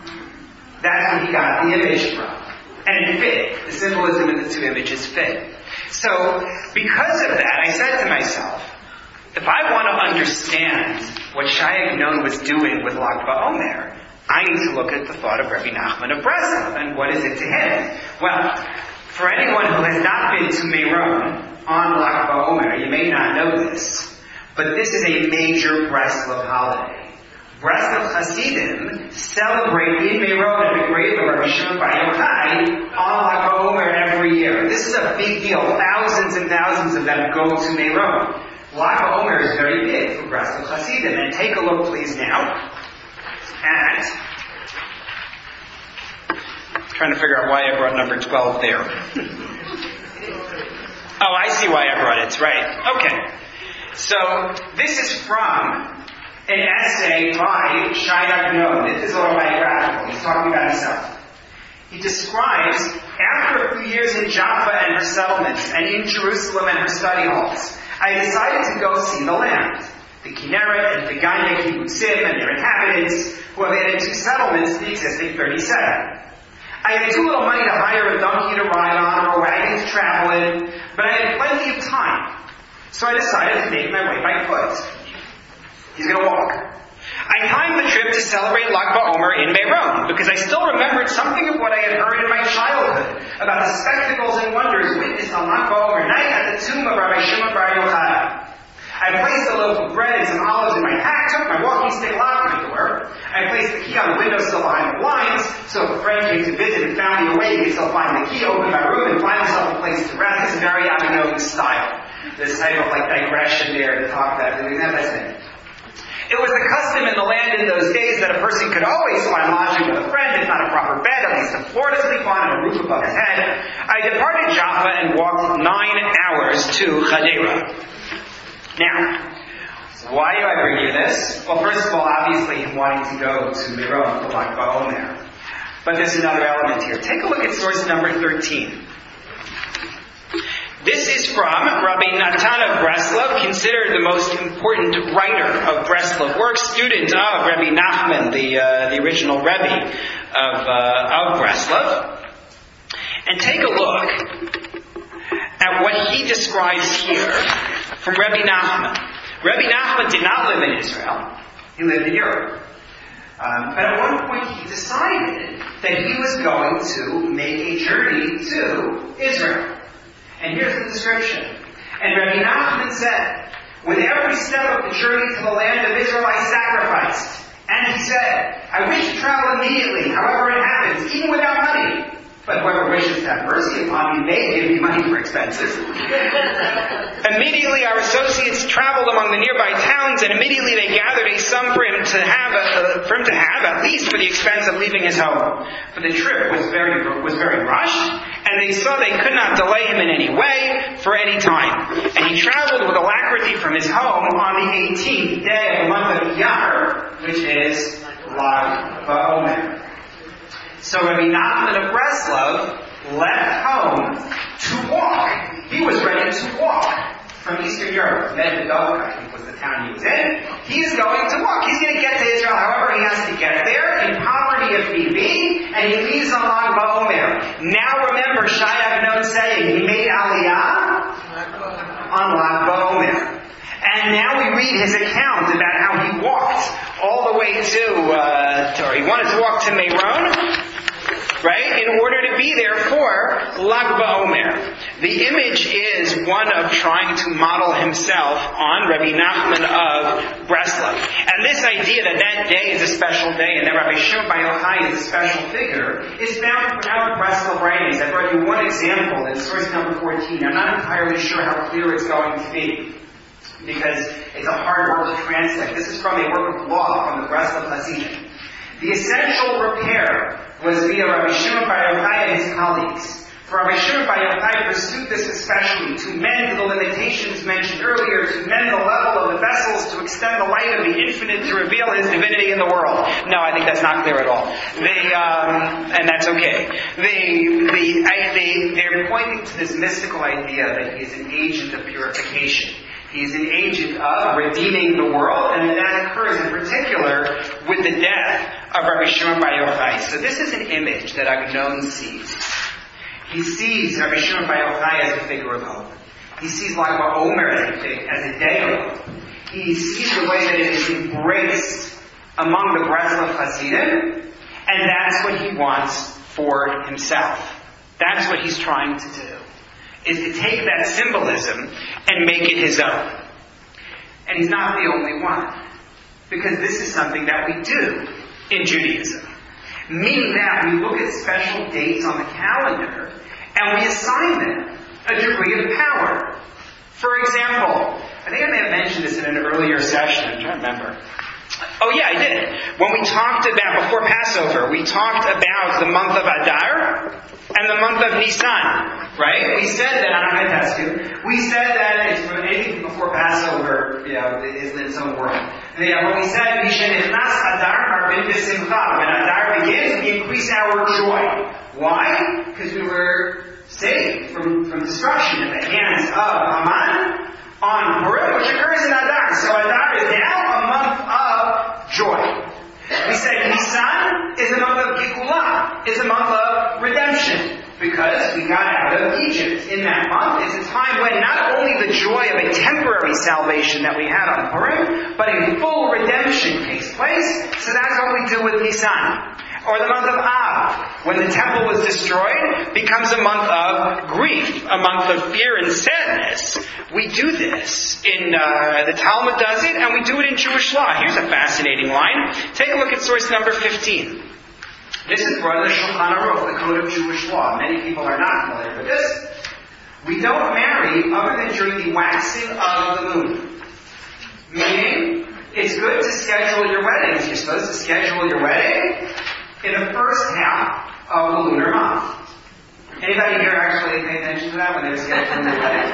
That's where he got the image from. And it fit. The symbolism in the two images fit. So, because of that, I said to myself, if I want to understand what Shai Agnon was doing with Lag BaOmer, I need to look at the thought of Rabbi Nachman of Breslov, and what is it to him? Well, for anyone who has not been to Meron on Lag BaOmer, you may not know this, but this is a major Breslov holiday. Breslov Hasidim celebrate in Meron at the grave of Rabbi Shimon Bar Yochai on Lag BaOmer every year. This is a big deal. Thousands and thousands of them go to Meron. Lag BaOmer is very big for Breslov Hasidim. And take a look, please, now at... I'm trying to figure out why I brought number twelve there. Oh, I see why I brought it. It's right. Okay. So, this is from an essay by Shai Agnon. This is autobiographical. He's talking about himself. He describes, after a few years in Jaffa and her settlements, and in Jerusalem and her study halls, I decided to go see the land, the Kinneret and the Ganya Kibbutzim and their inhabitants, who have added two settlements to the existing thirty-seven. I had too little money to hire a donkey to ride on or a wagon to travel in, but I had plenty of time. So I decided to make my way by foot. He's going to walk. I timed the trip to celebrate Lag BaOmer in Meron, because I still remembered something of what I had heard in my childhood about the spectacles and wonders witnessed on Lag BaOmer night at the tomb of Rabbi Shimon Bar Yochai. I placed a loaf of bread and some olives in my pack, took my walking stick, locked my door. I placed the key on the windowsill behind the blinds, so if a friend came to visit and found me awake, he'd still find the key, open my room, and find himself a place to rest. It's very Agnon style. This type of like digression there to talk about doing that. That's it. It was the custom in the land in those days that a person could always find lodging with a friend, if not a proper bed, at least a floor to sleep on and a roof above his head. I departed Jaffa and walked nine hours to Hadera. Now, why do I bring you this? Well, first of all, obviously, him wanting to go to Meron for Lag BaOmer. But there's another element here. Take a look at source number thirteen. This is from Rabbi Natan of Breslov, considered the most important writer of Breslov works, student of Rabbi Nachman, the uh, the original Rebbe of uh, of Breslov. And take a look at what he describes here from Rabbi Nachman. Rabbi Nachman did not live in Israel. He lived in Europe. Um, but at one point he decided that he was going to make a journey to Israel. And here's the description. And Rabbi Nachman said, with every step of the journey to the land of Israel I sacrificed. And he said, I wish to travel immediately, however it happens, even without money. But whoever wishes to have mercy upon me may give me money for expenses. Immediately our associates traveled among the nearby towns, and immediately they gathered a sum for him to have, a, for him to have at least for the expense of leaving his home. For the trip was very was very rushed, and they saw they could not delay him in any way for any time. And he traveled with alacrity from his home on the eighteenth day of the month of Iyar, which is Lag BaOmer. So Rabbi Nachman of Breslov left home to walk. He was ready to walk from Eastern Europe. Medvedovka, I think, was the town he was in. He's going to walk. He's going to get to Israel however he has to get there, in poverty if need be, and he leaves on Lag BaOmer. Now remember Shai Agnon saying he made Aliyah on Lag BaOmer. And now we read his account about how he walked all the way to, uh, to or he wanted to walk to Meron, right, in order to be there for Lag BaOmer. The image is one of trying to model himself on Rabbi Nachman of Breslov. And this idea that that day is a special day and that Rabbi Shimon Bar Yochai is a special figure is found throughout Breslov writings. I brought you one example in source number fourteen. I'm not entirely sure how clear it's going to be, because it's a hard work to translate. This is from a work of law from the Breslov Hasidim. The essential repair was via Rabbi Shimon Bar Yochai and his colleagues. For Rabbi Shimon Bar Yochai pursued this especially to mend the limitations mentioned earlier, to mend the level of the vessels, to extend the light of the infinite, to reveal his divinity in the world. No, I think that's not clear at all. They, um, and that's okay. They, the, I, they, they're pointing to this mystical idea that he is an agent of purification. He's an agent of redeeming the world, and that occurs in particular with the death of Rabbi Shimon Bar Yochai. So this is an image that Agnon sees. He sees Rabbi Shimon Bar Yochai as a figure of hope. He sees Lag BaOmer as a, as a day of hope. He sees the way that it is embraced among the Breslov Hasidim, and that's what he wants for himself. That's what he's trying to do, is to take that symbolism and make it his own. And he's not the only one, because this is something that we do in Judaism. Meaning that we look at special dates on the calendar and we assign them a degree of power. For example, I think I may have mentioned this in an earlier session, I'm trying to remember. Oh yeah, I did. When we talked about, before Passover, we talked about the month of Adar and the month of Nisan, right? We said that, I'm going to test you, we said that it's from anything before Passover, you know, is in its own world. And yeah, when we said, Mishenechnas Adar Harbin B'Simcha, when Adar begins, we increase our joy. Why? Because we were saved from, from destruction at the hands of Haman on Purim, which occurs in Adar. So Adar is now a month of joy. We said Nisan is a month of Gikulah, is a month of redemption. Because we got out of Egypt. In that month is a time when not only the joy of a temporary salvation that we had on Purim, but a full redemption takes place. So that's what we do with Nisan. Or the month of Av, when the temple was destroyed, becomes a month of grief, a month of fear and sadness. We do this. In uh, the Talmud does it, and we do it in Jewish law. Here's a fascinating line. Take a look at source number fifteen. This is brought in the Shulchan Aruch, the Code of Jewish Law. Many people are not familiar with this. We don't marry other than during the waxing of the moon. Meaning, it's good to schedule your weddings. You're supposed to schedule your wedding in the first half of the lunar month. Anybody here actually pay attention to that when they're scheduling their wedding?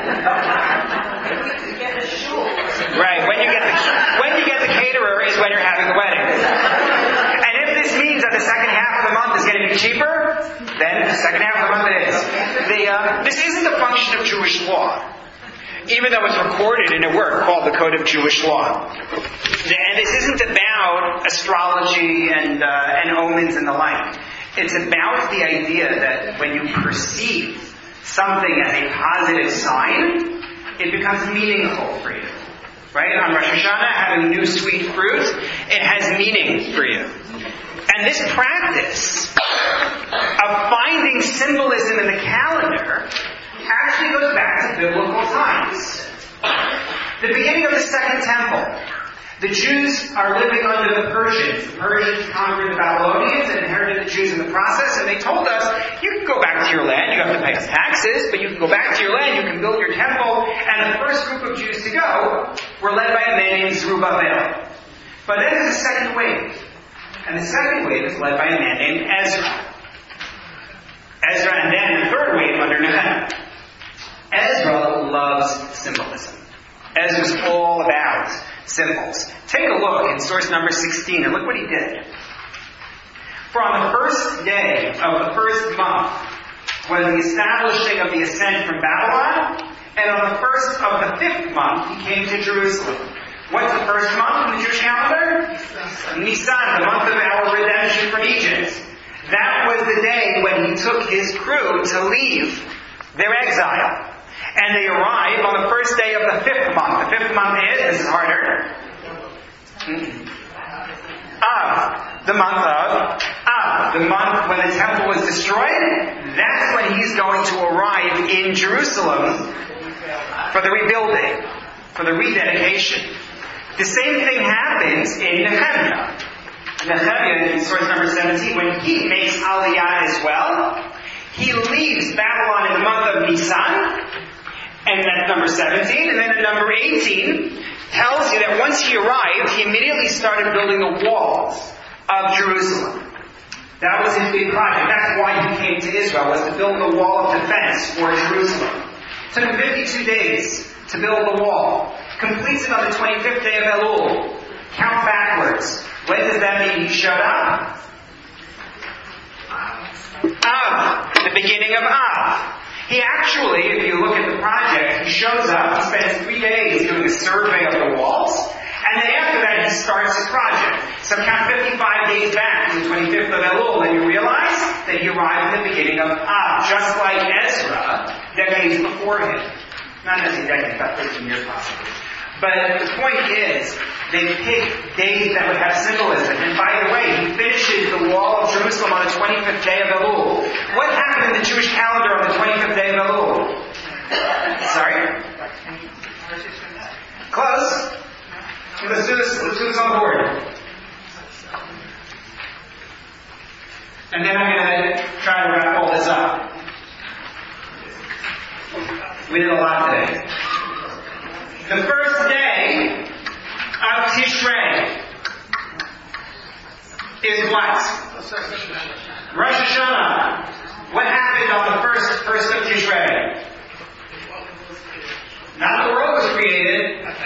Right, when you get the when you get the caterer is when you're having the wedding. And if this means that the second half of the month is going to be cheaper, then the second half of the month it is. The, uh, this isn't a function of Jewish law, even though it's recorded in a work called the Code of Jewish Law. And this isn't about astrology and uh, and omens and the like. It's about the idea that when you perceive something as a positive sign, it becomes meaningful for you. Right? On Rosh Hashanah, having new sweet fruit, it has meaning for you. And this practice of finding symbolism in the calendar actually goes back to biblical times. The beginning of the Second Temple. The Jews are living under the Persians. The Persians conquered the Babylonians and inherited the Jews in the process, and they told us, you can go back to your land, you have to pay us taxes, but you can go back to your land, you can build your temple. And the first group of Jews to go were led by a man named Zerubbabel. But then there's a second wave. And the second wave is led by a man named Ezra. Ezra, and then the third wave under Nehemiah. Ezra loves symbolism. Ezra's all about symbols. Take a look in source number sixteen and look what he did. For on the first day of the first month was the establishing of the ascent from Babylon, and on the first of the fifth month he came to Jerusalem. What's the first month in the Jewish calendar? Nisan, the month of our redemption from Egypt. That was the day when he took his crew to leave their exile. And they arrive on the first day of the fifth month. The fifth month is, this is harder, Av, the month of Av, the month when the temple was destroyed. That's when he's going to arrive in Jerusalem for the rebuilding, for the rededication. The same thing happens in Nehemiah. Nehemiah, in source number seventeen, when he makes Aliyah as well, he leaves Babylon in the month of Nisan, and that's number seventeen, and then in number eighteen tells you that once he arrived, he immediately started building the walls of Jerusalem. That was his big project. That's why he came to Israel, was to build the wall of defense for Jerusalem. It took him fifty-two days to build the wall. Completes it on the twenty-fifth day of Elul. Count backwards. When does that mean he showed up? Av, the beginning of Av. He actually, if you look at the project, he shows up, he spends three days doing a survey of the walls, and then after that he starts the project. So count fifty-five days back to the twenty-fifth of Elul, and you realize that he arrived at the beginning of Av, just like Ezra, decades before him. Not necessarily decades, about thirteen years possibly. But the point is, they pick days that would have symbolism. And by the way, he finishes the wall of Jerusalem on the twenty-fifth day of Elul. What happened in the Jewish calendar on the twenty-fifth day of Elul? Sorry? Close. Let's do this, let's do this on the board. And then I'm going to try to wrap all this up. We did a lot today. The first day of Tishrei is what? Rosh Hashanah. What happened on the first first of Tishrei? Not the world was created.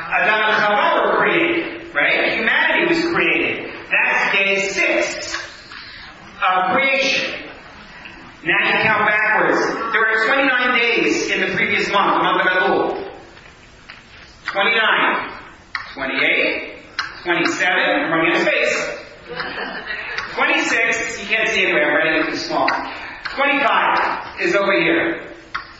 Adam and Chava were created, right? Humanity was created. That's day six of creation. Now you count backwards. There were twenty-nine days in the previous month, the month of Elul. twenty-nine, twenty-eight, twenty-seven, I'm running out of space. twenty-six, you can't see it, but I'm writing it too small. twenty-five is over here.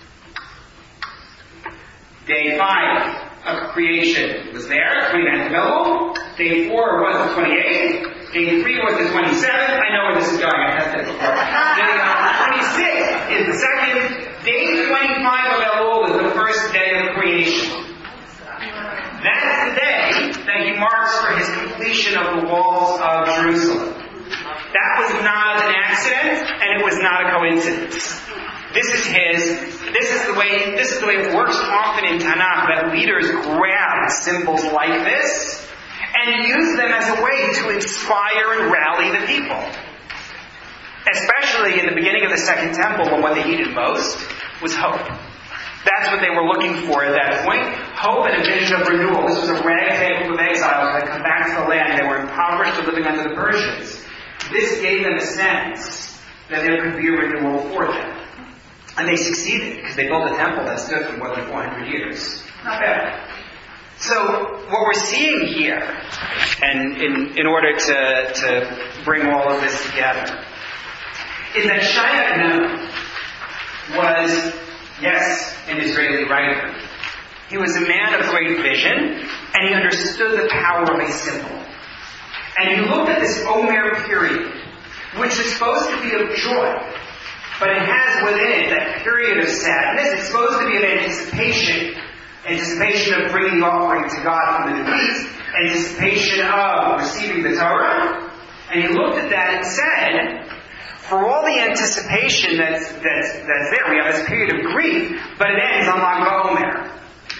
Day five of creation was there, twenty-ninth of Elul. Day four was the twenty-eighth. Day three was the twenty-seventh. I know where this is going. I tested it before. Day uh, twenty-sixth is the second. Day twenty-five of Elul is the first day of creation. That's the day that he marks for his completion of the walls of Jerusalem. That was not an accident, and it was not a coincidence. This is his, this is the way, this is the way it works often in Tanakh, that leaders grab symbols like this and use them as a way to inspire and rally the people. Especially in the beginning of the Second Temple, when what they needed most was hope. That's what they were looking for at that point. Hope and a vision of renewal. This was a ragtag group of exiles that had come back to the land. They were impoverished and living under the Persians. This gave them a sense that there could be a renewal for them. And they succeeded, because they built a temple that stood for more than four hundred years. Not bad. So, what we're seeing here, and in, in order to, to bring all of this together, is that Shai Agnon was, yes, an Israeli writer. He was a man of great vision, and he understood the power of a symbol. And he looked at this Omer period, which is supposed to be of joy, but it has within it that period of sadness. It's supposed to be of anticipation. Anticipation of bringing the offering to God from the Nevi'im. Anticipation of receiving the Torah. And he looked at that and said, for all the anticipation that's, that's, that's there, we have this period of grief, but it ends on Lag BaOmer.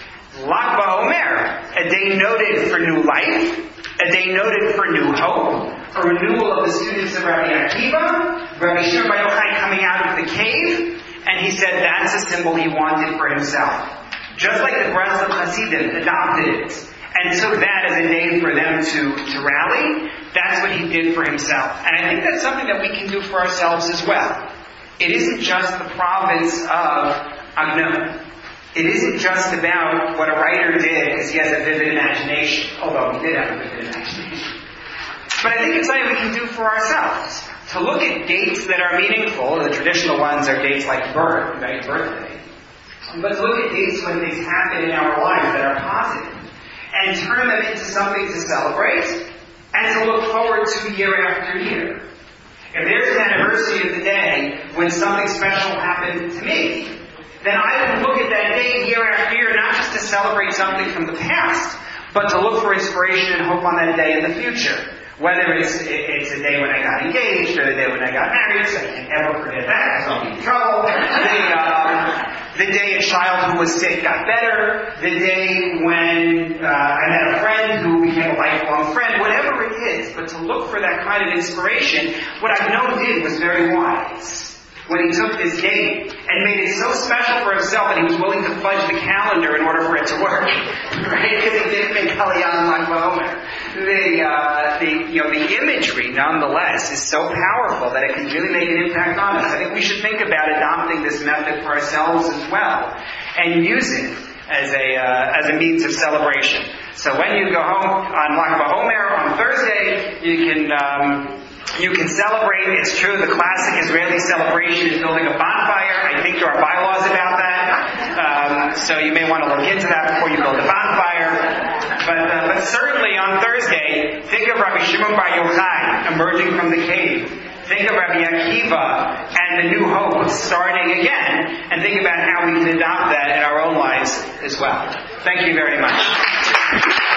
Lag BaOmer, a day noted for new life, a day noted for new hope, a renewal of the students of Rabbi Akiva, Rabbi Shimon Bar Yochai coming out of the cave, and he said that's a symbol he wanted for himself. Just like the Breslov Hasidim adopted it, and took that as a day for them to, to rally, that's what he did for himself. And I think that's something that we can do for ourselves as well. It isn't just the province of Agnon. It isn't just about what a writer did because he has a vivid imagination, although he did have a vivid imagination. But I think it's something we can do for ourselves. To look at dates that are meaningful, the traditional ones are dates like birth, right, birthday. But to look at dates when things happen in our lives that are positive, and turn them into something to celebrate, and to look forward to year after year. If there's an anniversary of the day when something special happened to me, then I would look at that day year after year, not just to celebrate something from the past, but to look for inspiration and hope on that day in the future. Whether it's it's a day when I got engaged, or the day when I got married, so I can't ever forget that, because I'll be in trouble. The, uh, the day a child who was sick got better. The day when uh, I met a friend who became a lifelong friend. Whatever it is, but to look for that kind of inspiration, what Agnon did was very wise. When he took this date and made it so special for himself that he was willing to fudge the calendar in order for it to work, right? Because he didn't make Kalyan Lag BaOmer. The, uh, the, you know, the imagery, nonetheless, is so powerful that it can really make an impact on us. I think we should think about adopting this method for ourselves as well, and use it as a uh, as a means of celebration. So when you go home on Lag BaOmer on Thursday, you can. Um, You can celebrate. It's true, the classic Israeli celebration is building a bonfire. I think there are bylaws about that. Um, so you may want to look into that before you build a bonfire. But, uh, but certainly on Thursday, think of Rabbi Shimon Bar Yochai emerging from the cave. Think of Rabbi Akiva and the new hope starting again. And think about how we can adopt that in our own lives as well. Thank you very much.